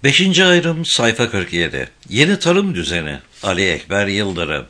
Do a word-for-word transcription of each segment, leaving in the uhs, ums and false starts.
Beşinci ayrım sayfa kırk yedi. Yeni tarım düzeni. Ali Ekber Yıldırım.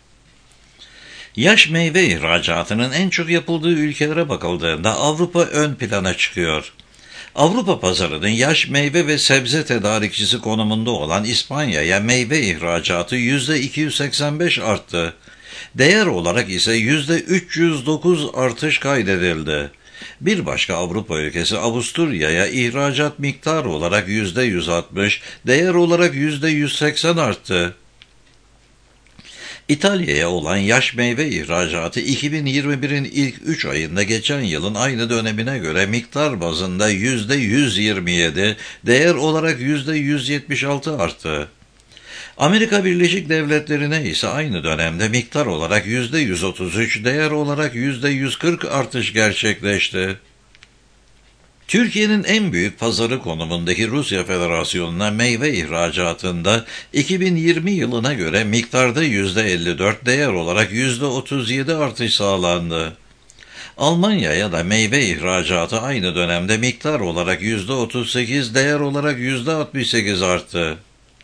Yaş meyve ihracatının en çok yapıldığı ülkelere bakıldığında Avrupa ön plana çıkıyor. Avrupa pazarının yaş meyve ve sebze tedarikçisi konumunda olan İspanya'ya meyve ihracatı yüzde iki yüz seksen beş arttı. Değer olarak ise yüzde üç yüz dokuz artış kaydedildi. Bir başka Avrupa ülkesi Avusturya'ya ihracat miktarı olarak yüzde yüz altmış, değer olarak yüzde yüz seksen arttı. İtalya'ya olan yaş meyve ihracatı iki bin yirmi birin ilk üç ayında geçen yılın aynı dönemine göre miktar bazında yüzde yüz yirmi yedi, değer olarak yüzde yüz yetmiş altı arttı. Amerika Birleşik Devletleri'ne ise aynı dönemde miktar olarak yüzde yüz otuz üç, değer olarak yüzde yüz kırk artış gerçekleşti. Türkiye'nin en büyük pazarı konumundaki Rusya Federasyonu'na meyve ihracatında iki bin yirmi yılına göre miktarda yüzde elli dört, değer olarak yüzde otuz yedi artış sağlandı. Almanya'ya da meyve ihracatı aynı dönemde miktar olarak yüzde otuz sekiz, değer olarak yüzde altmış sekiz arttı.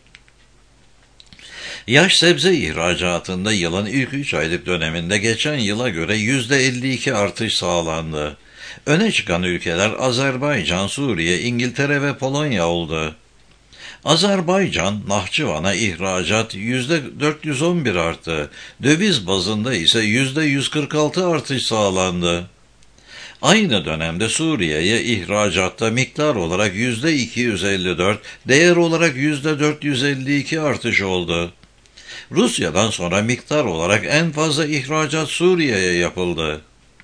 Yaş sebze ihracatında yılın ilk üç aylık döneminde geçen yıla göre yüzde elli iki artış sağlandı. Öne çıkan ülkeler Azerbaycan, Suriye, İngiltere ve Polonya oldu. Azerbaycan, Nahçıvan'a ihracat yüzde dört yüz on bir arttı. Döviz bazında ise yüzde yüz kırk altı artış sağlandı. Aynı dönemde Suriye'ye ihracatta miktar olarak yüzde iki yüz elli dört, değer olarak yüzde dört yüz elli iki artış oldu. Rusya'dan sonra miktar olarak en fazla ihracat Suriye'ye yapıldı.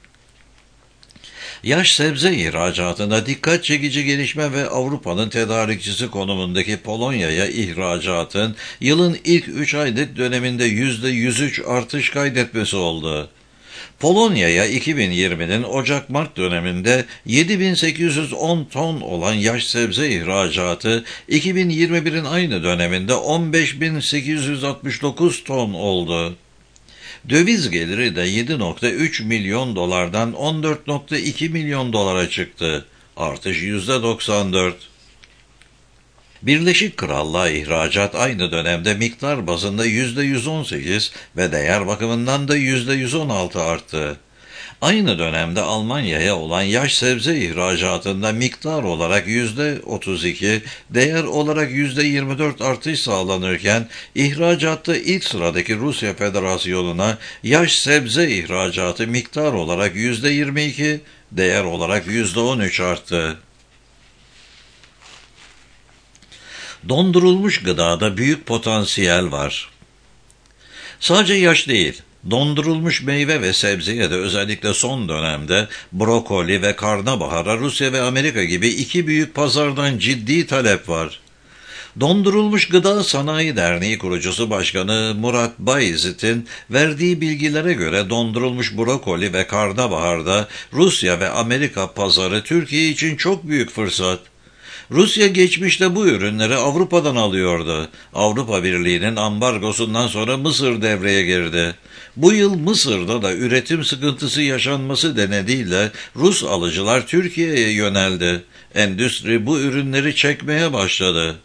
Yaş sebze ihracatında dikkat çekici gelişme ve Avrupa'nın tedarikçisi konumundaki Polonya'ya ihracatın yılın ilk üç aylık döneminde yüzde yüz üç artış kaydetmesi oldu. Polonya'ya iki bin yirminin Ocak-Mart döneminde yedi bin sekiz yüz on ton olan yaş sebze ihracatı iki bin yirmi birin aynı döneminde on beş bin sekiz yüz altmış dokuz ton oldu. Döviz geliri de yedi virgül üç milyon dolardan on dört virgül iki milyon dolara çıktı. Artış yüzde doksan dört. Birleşik Krallığa ihracat aynı dönemde miktar bazında yüzde yüz on sekiz ve değer bakımından da yüzde yüz on altı arttı. Aynı dönemde Almanya'ya olan yaş sebze ihracatında miktar olarak yüzde otuz iki, değer olarak yüzde yirmi dört artış sağlanırken, ihracatta ilk sıradaki Rusya Federasyonu'na yaş sebze ihracatı miktar olarak yüzde yirmi iki, değer olarak yüzde on üç arttı. Dondurulmuş gıdada büyük potansiyel var. Sadece yaş değil, dondurulmuş meyve ve sebzeye de özellikle son dönemde brokoli ve karnabahara Rusya ve Amerika gibi iki büyük pazardan ciddi talep var. Dondurulmuş Gıda Sanayi Derneği kurucusu başkanı Murat Bayezid'in verdiği bilgilere göre dondurulmuş brokoli ve karnabaharda Rusya ve Amerika pazarı Türkiye için çok büyük fırsat. Rusya geçmişte bu ürünleri Avrupa'dan alıyordu. Avrupa Birliği'nin ambargosundan sonra Mısır devreye girdi. Bu yıl Mısır'da da üretim sıkıntısı yaşanması nedeniyle Rus alıcılar Türkiye'ye yöneldi. Endüstri bu ürünleri çekmeye başladı.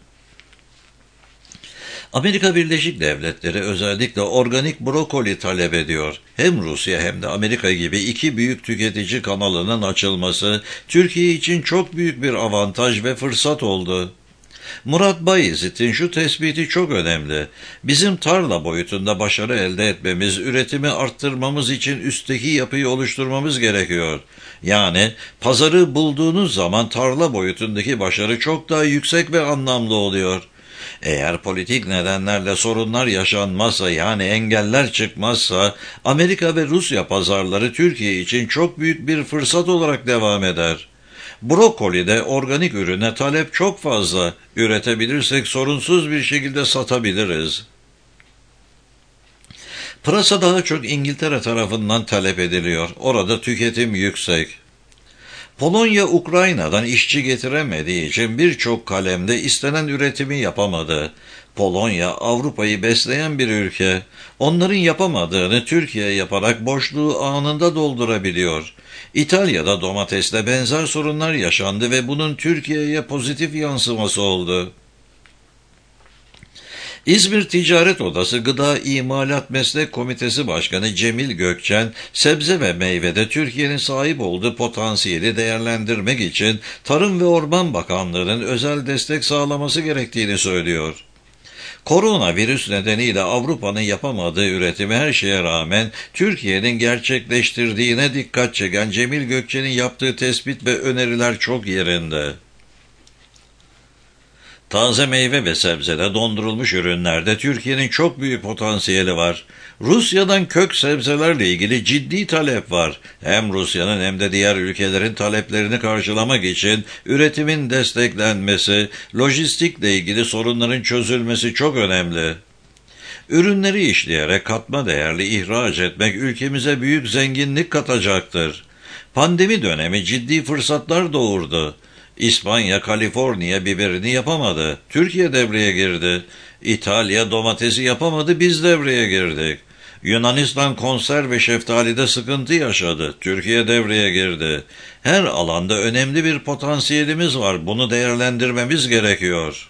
Amerika Birleşik Devletleri özellikle organik brokoli talep ediyor. Hem Rusya hem de Amerika gibi iki büyük tüketici kanalının açılması Türkiye için çok büyük bir avantaj ve fırsat oldu. Murat Bayezid'in şu tespiti çok önemli. Bizim tarla boyutunda başarı elde etmemiz, üretimi arttırmamız için üstteki yapıyı oluşturmamız gerekiyor. Yani pazarı bulduğunuz zaman tarla boyutundaki başarı çok daha yüksek ve anlamlı oluyor. Eğer politik nedenlerle sorunlar yaşanmazsa, yani engeller çıkmazsa, Amerika ve Rusya pazarları Türkiye için çok büyük bir fırsat olarak devam eder. Brokolide organik ürüne talep çok fazla. Üretebilirsek sorunsuz bir şekilde satabiliriz. Pırasa daha çok İngiltere tarafından talep ediliyor. Orada tüketim yüksek. Polonya, Ukrayna'dan işçi getiremediği için birçok kalemde istenen üretimi yapamadı. Polonya, Avrupa'yı besleyen bir ülke. Onların yapamadığını Türkiye yaparak boşluğu anında doldurabiliyor. İtalya'da domatesle benzer sorunlar yaşandı ve bunun Türkiye'ye pozitif yansıması oldu. İzmir Ticaret Odası Gıda İmalat Meslek Komitesi Başkanı Cemil Gökçen, sebze ve meyvede Türkiye'nin sahip olduğu potansiyeli değerlendirmek için Tarım ve Orman Bakanlığı'nın özel destek sağlaması gerektiğini söylüyor. Koronavirüs nedeniyle Avrupa'nın yapamadığı üretimi her şeye rağmen Türkiye'nin gerçekleştirdiğine dikkat çeken Cemil Gökçen'in yaptığı tespit ve öneriler çok yerinde. Taze meyve ve sebzede dondurulmuş ürünlerde Türkiye'nin çok büyük potansiyeli var. Rusya'dan kök sebzelerle ilgili ciddi talep var. Hem Rusya'nın hem de diğer ülkelerin taleplerini karşılamak için üretimin desteklenmesi, lojistikle ilgili sorunların çözülmesi çok önemli. Ürünleri işleyerek katma değerli ihraç etmek ülkemize büyük zenginlik katacaktır. Pandemi dönemi ciddi fırsatlar doğurdu. İspanya, Kaliforniya biberini yapamadı. Türkiye devreye girdi. İtalya domatesi yapamadı. Biz devreye girdik. Yunanistan konserve şeftalide sıkıntı yaşadı. Türkiye devreye girdi. Her alanda önemli bir potansiyelimiz var. Bunu değerlendirmemiz gerekiyor.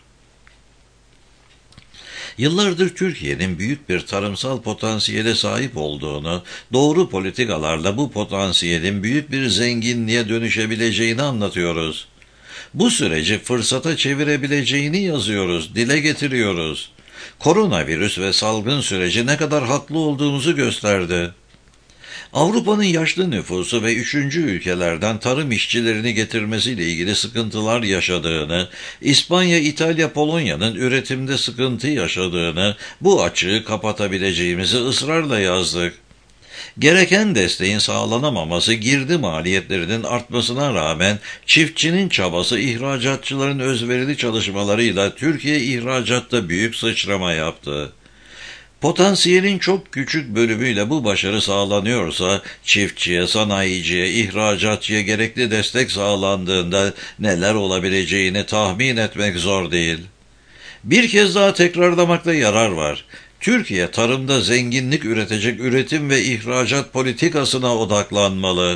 Yıllardır Türkiye'nin büyük bir tarımsal potansiyele sahip olduğunu, doğru politikalarla bu potansiyelin büyük bir zenginliğe dönüşebileceğini anlatıyoruz. Bu süreci fırsata çevirebileceğini yazıyoruz, dile getiriyoruz. Koronavirüs ve salgın süreci ne kadar haklı olduğumuzu gösterdi. Avrupa'nın yaşlı nüfusu ve üçüncü ülkelerden tarım işçilerini getirmesiyle ilgili sıkıntılar yaşadığını, İspanya, İtalya, Polonya'nın üretimde sıkıntı yaşadığını, bu açığı kapatabileceğimizi ısrarla yazdık. Gereken desteğin sağlanamaması, girdi maliyetlerinin artmasına rağmen çiftçinin çabası, ihracatçıların özverili çalışmalarıyla Türkiye ihracatta büyük sıçrama yaptı. Potansiyelin çok küçük bölümüyle bu başarı sağlanıyorsa, çiftçiye, sanayiciye, ihracatçıya gerekli destek sağlandığında neler olabileceğini tahmin etmek zor değil. Bir kez daha tekrarlamakta yarar var. Türkiye tarımda zenginlik üretecek üretim ve ihracat politikasına odaklanmalı.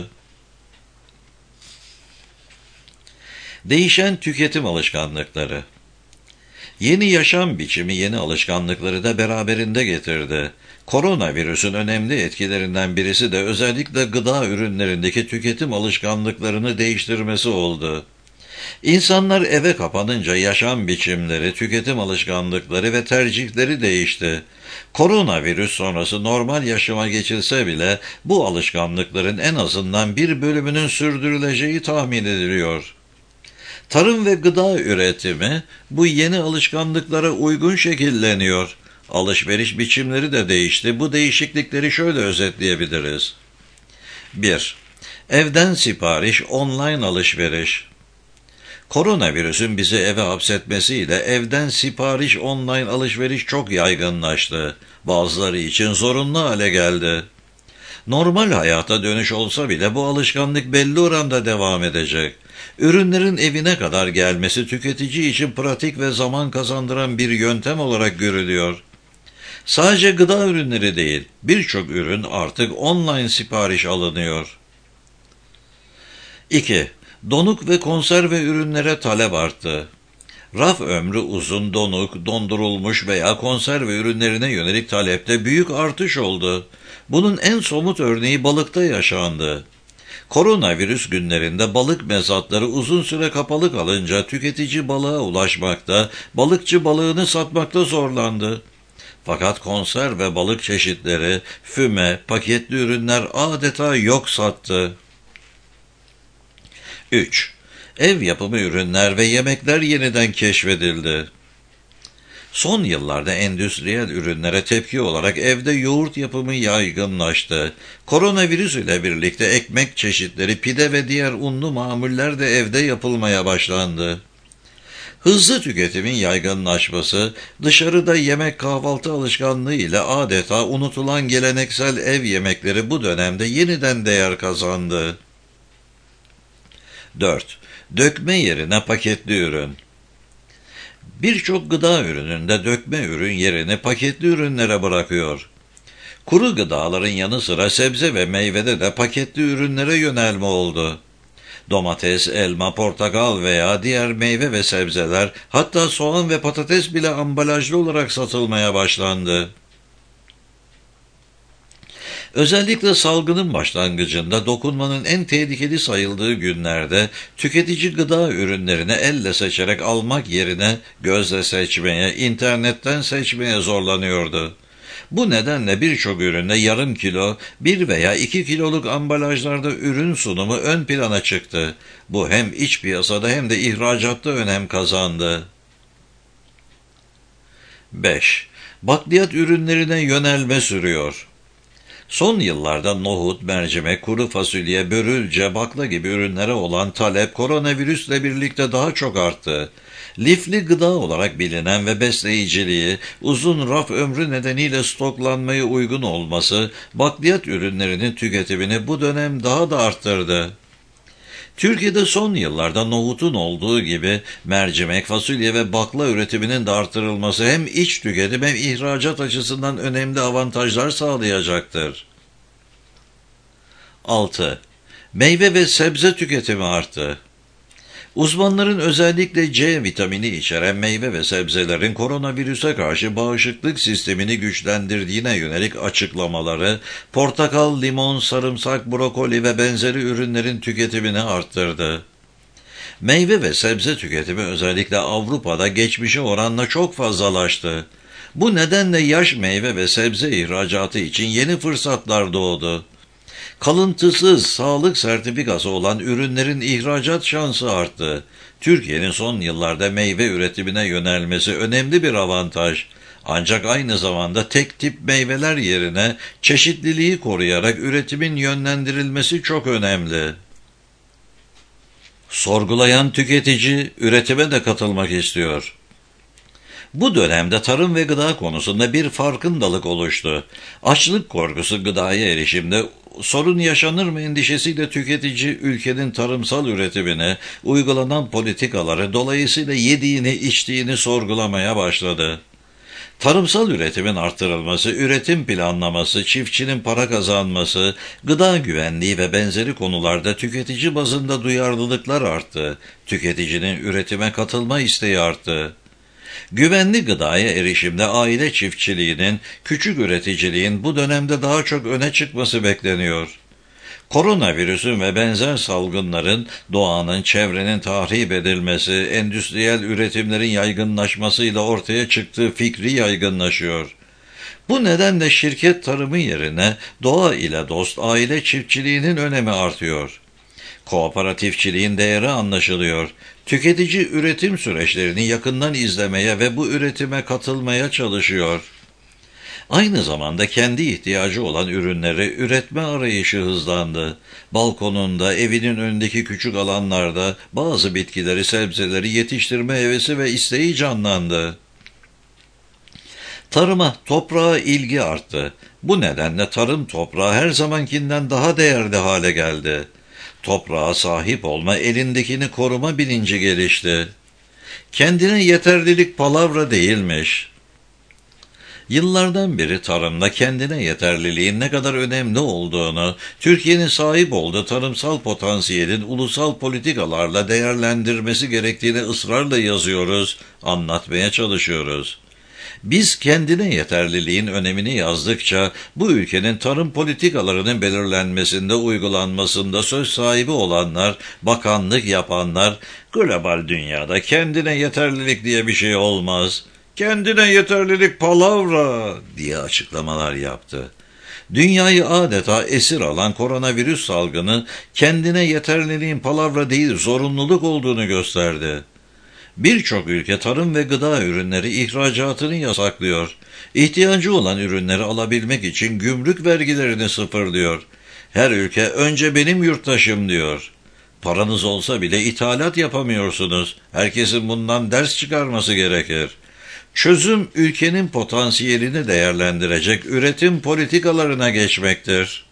Değişen tüketim alışkanlıkları. Yeni yaşam biçimi yeni alışkanlıkları da beraberinde getirdi. Koronavirüsün önemli etkilerinden birisi de özellikle gıda ürünlerindeki tüketim alışkanlıklarını değiştirmesi oldu. İnsanlar eve kapanınca yaşam biçimleri, tüketim alışkanlıkları ve tercihleri değişti. Koronavirüs sonrası normal yaşama geçilse bile bu alışkanlıkların en azından bir bölümünün sürdürüleceği tahmin ediliyor. Tarım ve gıda üretimi bu yeni alışkanlıklara uygun şekilleniyor. Alışveriş biçimleri de değişti. Bu değişiklikleri şöyle özetleyebiliriz. bir. Evden sipariş, online alışveriş. Koronavirüsün bizi eve hapsetmesiyle evden sipariş, online alışveriş çok yaygınlaştı. Bazıları için zorunlu hale geldi. Normal hayata dönüş olsa bile bu alışkanlık belli oranda devam edecek. Ürünlerin evine kadar gelmesi tüketici için pratik ve zaman kazandıran bir yöntem olarak görülüyor. Sadece gıda ürünleri değil, birçok ürün artık online sipariş alınıyor. iki. Donuk ve konserve ürünlere talep arttı. Raf ömrü uzun donuk, dondurulmuş veya konserve ürünlerine yönelik talepte büyük artış oldu. Bunun en somut örneği balıkta yaşandı. Koronavirüs günlerinde balık mezatları uzun süre kapalı kalınca tüketici balığa ulaşmakta, balıkçı balığını satmakta zorlandı. Fakat konserve balık çeşitleri, füme, paketli ürünler adeta yok sattı. üç. Ev yapımı ürünler ve yemekler yeniden keşfedildi. Son yıllarda endüstriyel ürünlere tepki olarak evde yoğurt yapımı yaygınlaştı. Koronavirüs ile birlikte ekmek çeşitleri, pide ve diğer unlu mamuller de evde yapılmaya başlandı. Hızlı tüketimin yaygınlaşması, dışarıda yemek kahvaltı alışkanlığı ile adeta unutulan geleneksel ev yemekleri bu dönemde yeniden değer kazandı. dört. Dökme yerine paketli ürün. Birçok gıda ürününde dökme ürün yerini paketli ürünlere bırakıyor. Kuru gıdaların yanı sıra sebze ve meyvede de paketli ürünlere yönelme oldu. Domates, elma, portakal veya diğer meyve ve sebzeler, hatta soğan ve patates bile ambalajlı olarak satılmaya başlandı. Özellikle salgının başlangıcında dokunmanın en tehlikeli sayıldığı günlerde tüketici gıda ürünlerini elle seçerek almak yerine gözle seçmeye, internetten seçmeye zorlanıyordu. Bu nedenle birçok üründe yarım kilo, bir veya iki kiloluk ambalajlarda ürün sunumu ön plana çıktı. Bu hem iç piyasada hem de ihracatta önem kazandı. beş. Bakliyat ürünlerine yönelme sürüyor. Son yıllarda nohut, mercimek, kuru fasulye, börülce, bakla gibi ürünlere olan talep koronavirüsle birlikte daha çok arttı. Lifli gıda olarak bilinen ve besleyiciliği, uzun raf ömrü nedeniyle stoklanmaya uygun olması, bakliyat ürünlerinin tüketimini bu dönem daha da arttırdı. Türkiye'de son yıllarda nohutun olduğu gibi mercimek, fasulye ve bakla üretiminin de artırılması hem iç tüketim hem ihracat açısından önemli avantajlar sağlayacaktır. altı. Meyve ve sebze tüketimi arttı. Uzmanların özellikle C vitamini içeren meyve ve sebzelerin koronavirüse karşı bağışıklık sistemini güçlendirdiğine yönelik açıklamaları, portakal, limon, sarımsak, brokoli ve benzeri ürünlerin tüketimini arttırdı. Meyve ve sebze tüketimi özellikle Avrupa'da geçmişe oranla çok fazlalaştı. Bu nedenle yaş meyve ve sebze ihracatı için yeni fırsatlar doğdu. Kalıntısız sağlık sertifikası olan ürünlerin ihracat şansı arttı. Türkiye'nin son yıllarda meyve üretimine yönelmesi önemli bir avantaj. Ancak aynı zamanda tek tip meyveler yerine çeşitliliği koruyarak üretimin yönlendirilmesi çok önemli. Sorgulayan tüketici üretime de katılmak istiyor. Bu dönemde tarım ve gıda konusunda bir farkındalık oluştu. Açlık korkusu gıdaya erişimde sorun yaşanır mı endişesiyle tüketici ülkenin tarımsal üretimine, uygulanan politikaları, dolayısıyla yediğini içtiğini sorgulamaya başladı. Tarımsal üretimin artırılması, üretim planlaması, çiftçinin para kazanması, gıda güvenliği ve benzeri konularda tüketici bazında duyarlılıklar arttı. Tüketicinin üretime katılma isteği arttı. Güvenli gıdaya erişimde aile çiftçiliğinin, küçük üreticiliğin bu dönemde daha çok öne çıkması bekleniyor. Koronavirüsün ve benzer salgınların doğanın, çevrenin tahrip edilmesi, endüstriyel üretimlerin yaygınlaşmasıyla ortaya çıktığı fikri yaygınlaşıyor. Bu nedenle şirket tarımı yerine doğa ile dost aile çiftçiliğinin önemi artıyor. Kooperatifçiliğin değeri anlaşılıyor. Tüketici üretim süreçlerini yakından izlemeye ve bu üretime katılmaya çalışıyor. Aynı zamanda kendi ihtiyacı olan ürünleri üretme arayışı hızlandı. Balkonunda, evinin önündeki küçük alanlarda bazı bitkileri, sebzeleri yetiştirme hevesi ve isteği canlandı. Tarıma, toprağa ilgi arttı. Bu nedenle tarım toprağı her zamankinden daha değerli hale geldi. Toprağa sahip olma, elindekini koruma bilinci gelişti. Kendine yeterlilik palavra değilmiş. Yıllardan beri tarımda kendine yeterliliğin ne kadar önemli olduğunu, Türkiye'nin sahip olduğu tarımsal potansiyelin ulusal politikalarla değerlendirmesi gerektiğini ısrarla yazıyoruz, anlatmaya çalışıyoruz. Biz kendine yeterliliğin önemini yazdıkça bu ülkenin tarım politikalarının belirlenmesinde, uygulanmasında söz sahibi olanlar, bakanlık yapanlar, global dünyada kendine yeterlilik diye bir şey olmaz, kendine yeterlilik palavra diye açıklamalar yaptı. Dünyayı adeta esir alan koronavirüs salgını kendine yeterliliğin palavra değil zorunluluk olduğunu gösterdi. Birçok ülke tarım ve gıda ürünleri ihracatını yasaklıyor. İhtiyacı olan ürünleri alabilmek için gümrük vergilerini sıfırlıyor. Her ülke önce benim yurttaşım diyor. Paranız olsa bile ithalat yapamıyorsunuz. Herkesin bundan ders çıkarması gerekir. Çözüm ülkenin potansiyelini değerlendirecek üretim politikalarına geçmektir.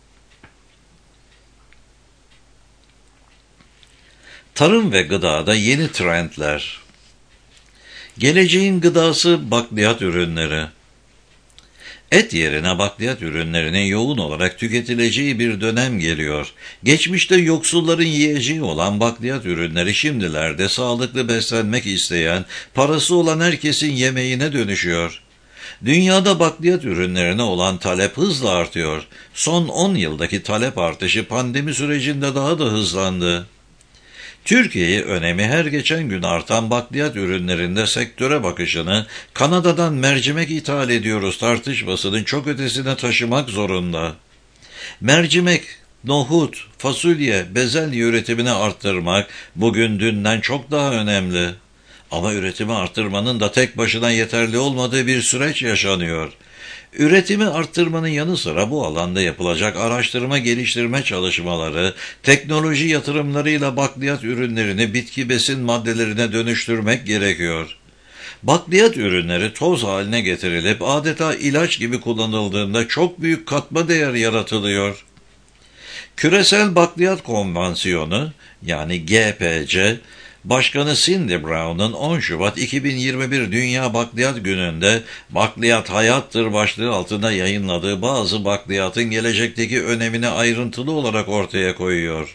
Tarım ve gıdada yeni trendler. Geleceğin gıdası bakliyat ürünleri. Et yerine bakliyat ürünlerinin yoğun olarak tüketileceği bir dönem geliyor. Geçmişte yoksulların yiyeceği olan bakliyat ürünleri şimdilerde sağlıklı beslenmek isteyen, parası olan herkesin yemeğine dönüşüyor. Dünyada bakliyat ürünlerine olan talep hızla artıyor. Son on yıldaki talep artışı pandemi sürecinde daha da hızlandı. Türkiye'yi önemi her geçen gün artan bakliyat ürünlerinde sektöre bakışını Kanada'dan mercimek ithal ediyoruz tartışmasının çok ötesine taşımak zorunda. Mercimek, nohut, fasulye, bezelye üretimini arttırmak bugün dünden çok daha önemli. Ama üretimi arttırmanın da tek başına yeterli olmadığı bir süreç yaşanıyor. Üretimi arttırmanın yanı sıra bu alanda yapılacak araştırma geliştirme çalışmaları, teknoloji yatırımlarıyla bakliyat ürünlerini bitki besin maddelerine dönüştürmek gerekiyor. Bakliyat ürünleri toz haline getirilip adeta ilaç gibi kullanıldığında çok büyük katma değer yaratılıyor. Küresel Bakliyat Konvansiyonu yani G P C, Başkanı Cindy Brown'un on Şubat iki bin yirmi bir Dünya Bakliyat Günü'nde "Bakliyat hayattır" başlığı altında yayınladığı bazı bakliyatın gelecekteki önemini ayrıntılı olarak ortaya koyuyor.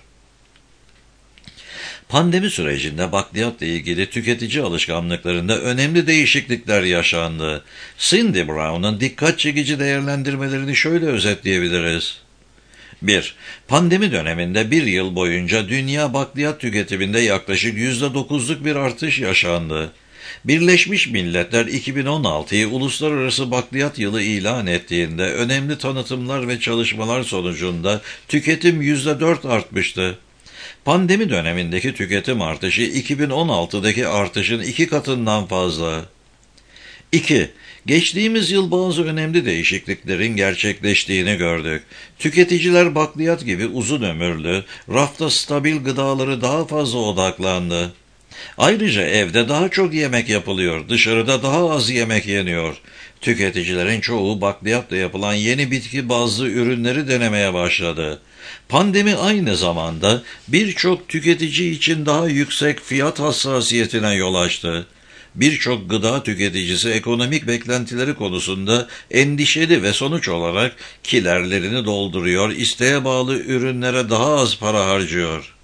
Pandemi sürecinde bakliyatla ilgili tüketici alışkanlıklarında önemli değişiklikler yaşandı. Cindy Brown'un dikkat çekici değerlendirmelerini şöyle özetleyebiliriz. bir. Pandemi döneminde bir yıl boyunca dünya bakliyat tüketiminde yaklaşık yüzde dokuzluk bir artış yaşandı. Birleşmiş Milletler iki bin on altıyı Uluslararası Bakliyat Yılı ilan ettiğinde önemli tanıtımlar ve çalışmalar sonucunda tüketim yüzde dört artmıştı. Pandemi dönemindeki tüketim artışı iki bin on altıdaki artışın iki katından fazla. iki. Geçtiğimiz yıl bazı önemli değişikliklerin gerçekleştiğini gördük. Tüketiciler bakliyat gibi uzun ömürlü, rafta stabil gıdaları daha fazla odaklandı. Ayrıca evde daha çok yemek yapılıyor, dışarıda daha az yemek yeniyor. Tüketicilerin çoğu bakliyatla yapılan yeni bitki bazlı ürünleri denemeye başladı. Pandemi aynı zamanda birçok tüketici için daha yüksek fiyat hassasiyetine yol açtı. Birçok gıda tüketicisi ekonomik beklentileri konusunda endişeli ve sonuç olarak kilerlerini dolduruyor, isteğe bağlı ürünlere daha az para harcıyor.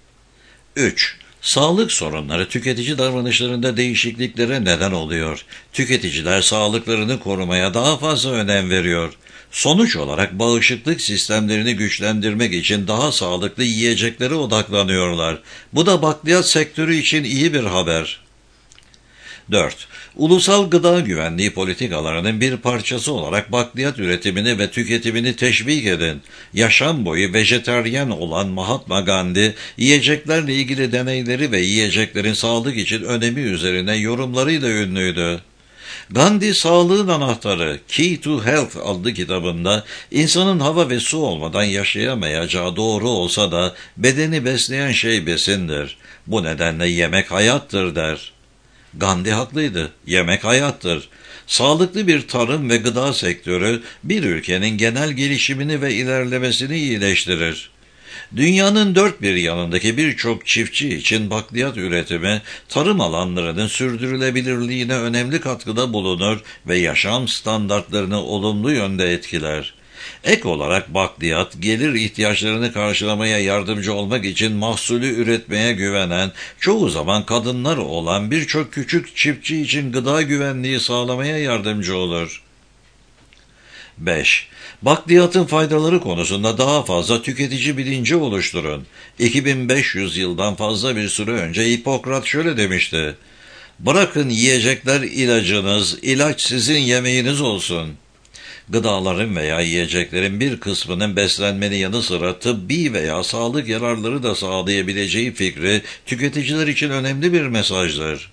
üç. Sağlık sorunları tüketici davranışlarında değişikliklere neden oluyor. Tüketiciler sağlıklarını korumaya daha fazla önem veriyor. Sonuç olarak bağışıklık sistemlerini güçlendirmek için daha sağlıklı yiyeceklere odaklanıyorlar. Bu da bakliyat sektörü için iyi bir haber. dört. Ulusal gıda güvenliği politikalarının bir parçası olarak bakliyat üretimini ve tüketimini teşvik edin. Yaşam boyu vejetaryen olan Mahatma Gandhi, yiyeceklerle ilgili deneyleri ve yiyeceklerin sağlık için önemi üzerine yorumlarıyla ünlüydü. Gandhi, Sağlığın Anahtarı, Key to Health adlı kitabında, insanın hava ve su olmadan yaşayamayacağı doğru olsa da bedeni besleyen şey besindir. Bu nedenle yemek hayattır der. Gandhi haklıydı. Yemek hayattır. Sağlıklı bir tarım ve gıda sektörü bir ülkenin genel gelişimini ve ilerlemesini iyileştirir. Dünyanın dört bir yanındaki birçok çiftçi için bakliyat üretimi, tarım alanlarının sürdürülebilirliğine önemli katkıda bulunur ve yaşam standartlarını olumlu yönde etkiler. Ek olarak bakliyat, gelir ihtiyaçlarını karşılamaya yardımcı olmak için mahsulü üretmeye güvenen, çoğu zaman kadınlar olan birçok küçük çiftçi için gıda güvenliği sağlamaya yardımcı olur. beş. Bakliyatın faydaları konusunda daha fazla tüketici bilinci oluşturun. iki bin beş yüz yıldan fazla bir süre önce Hipokrat şöyle demişti: "Bırakın yiyecekler ilacınız, ilaç sizin yemeğiniz olsun." Gıdaların veya yiyeceklerin bir kısmının beslenmenin yanı sıra tıbbi veya sağlık yararları da sağlayabileceği fikri tüketiciler için önemli bir mesajdır.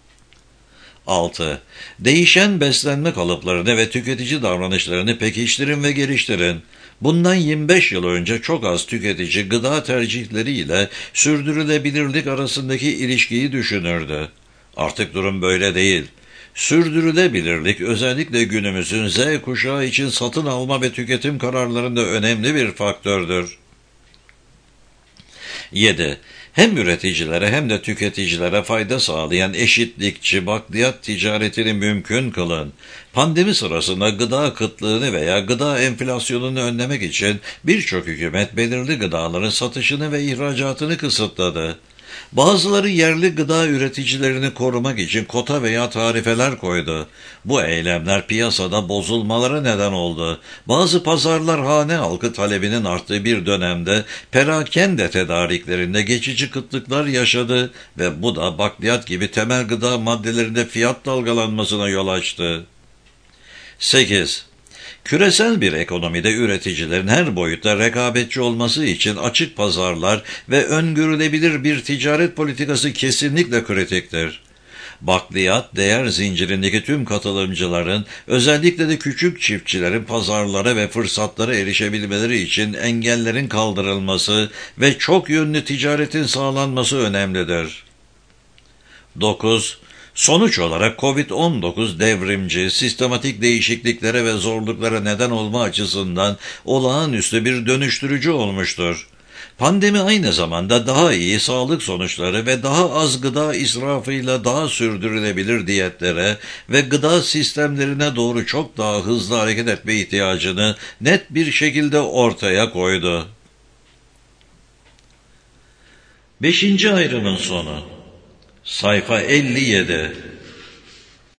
altı. Değişen beslenme kalıplarını ve tüketici davranışlarını pekiştirin ve geliştirin. Bundan yirmi beş yıl önce çok az tüketici gıda tercihleriyle sürdürülebilirlik arasındaki ilişkiyi düşünürdü. Artık durum böyle değil. Sürdürülebilirlik özellikle günümüzün Z kuşağı için satın alma ve tüketim kararlarında önemli bir faktördür. yedi. Hem üreticilere hem de tüketicilere fayda sağlayan eşitlikçi bakliyat ticaretini mümkün kılın. Pandemi sırasında gıda kıtlığını veya gıda enflasyonunu önlemek için birçok hükümet belirli gıdaların satışını ve ihracatını kısıtladı. Bazıları yerli gıda üreticilerini korumak için kota veya tarifeler koydu. Bu eylemler piyasada bozulmalara neden oldu. Bazı pazarlar hane halkı talebinin arttığı bir dönemde perakende tedariklerinde geçici kıtlıklar yaşadı ve bu da bakliyat gibi temel gıda maddelerinde fiyat dalgalanmasına yol açtı. sekiz. Küresel bir ekonomide üreticilerin her boyutta rekabetçi olması için açık pazarlar ve öngörülebilir bir ticaret politikası kesinlikle kritiktir. Bakliyat, değer zincirindeki tüm katılımcıların, özellikle de küçük çiftçilerin pazarlara ve fırsatlara erişebilmeleri için engellerin kaldırılması ve çok yönlü ticaretin sağlanması önemlidir. dokuz. Sonuç olarak kovid on dokuz devrimci, sistematik değişikliklere ve zorluklara neden olma açısından olağanüstü bir dönüştürücü olmuştur. Pandemi aynı zamanda daha iyi sağlık sonuçları ve daha az gıda israfıyla daha sürdürülebilir diyetlere ve gıda sistemlerine doğru çok daha hızlı hareket etme ihtiyacını net bir şekilde ortaya koydu. Beşinci ayrımın sonu. Sayfa elli yedi.